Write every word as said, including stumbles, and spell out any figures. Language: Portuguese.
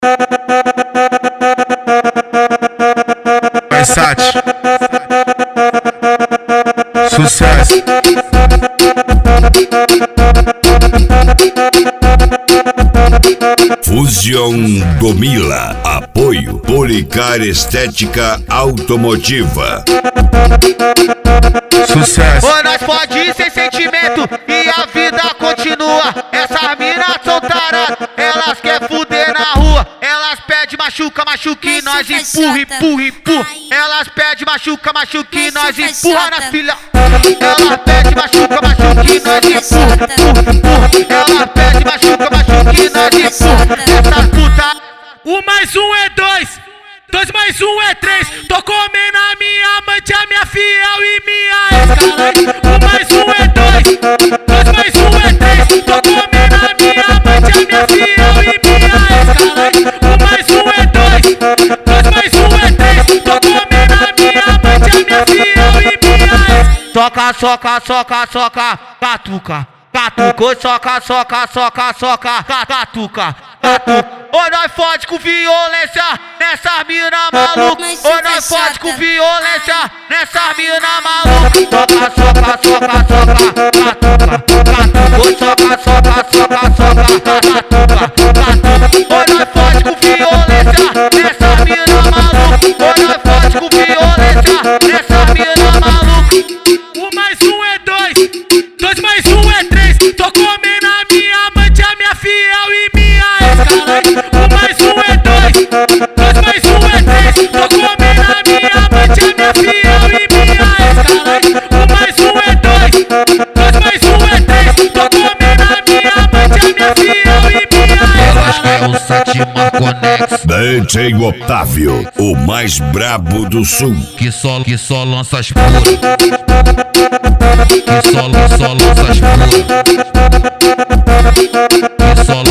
Versace. Sucesso. Fusion Gomila. Apoio Policar Estética Automotiva. Sucesso. Ô, nós pode ir sem sentimento e a vida continua. Essas minas são taradas, elas querem fuder na rua. Elas pedem machuca, machuca e nós empurra, empurra, empurra. Elas pedem machuca, machuca e nós empurra na filha. Elas pedem machuca, machuca e nós empurra, empurra, empurra. Elas pedem machuca, machuca e nós empurra. Essa puta. Um mais um é dois, dois mais um é três. Tô comendo a minha amante, a minha fiel e minha ex. Um mais um é dois, dois mais um é três. Tô comendo a minha amante, a minha fiel e minha ex. Um mais um é dois, dois mais um é três. Tô comendo a minha amante, a minha fiel e minha ex. Soca, soca, soca, soca, catuca. Catuca, soca, soca, soca, soca, catuca, catuca. Ou nós fode com violência nessa mina maluca. Ou nós fode com violência nessa mina maluca. Soca, soca, soca, soca, catuca, catuca. Soca, soca, soca, soca, catuca, catuca. Ou nós fode com violência nessa mina maluca. Ou nós fode com violência nessa mina maluca. Um mais um é dois, dois mais um é três. Tô comendo a minha amante, a minha fiel e minha ex. Um mais um é dois, dois mais um é três. Tô comendo a minha amante, a minha fiel e minha ex. Um mais um é dois, dois mais um é três. Tô comendo a minha amante, a minha fiel e minha ex. Elas querem o Satima Conex. D J Otávio, o mais brabo do sul. Que só, que só lança as puras. Que só, que só lança as puras. Que só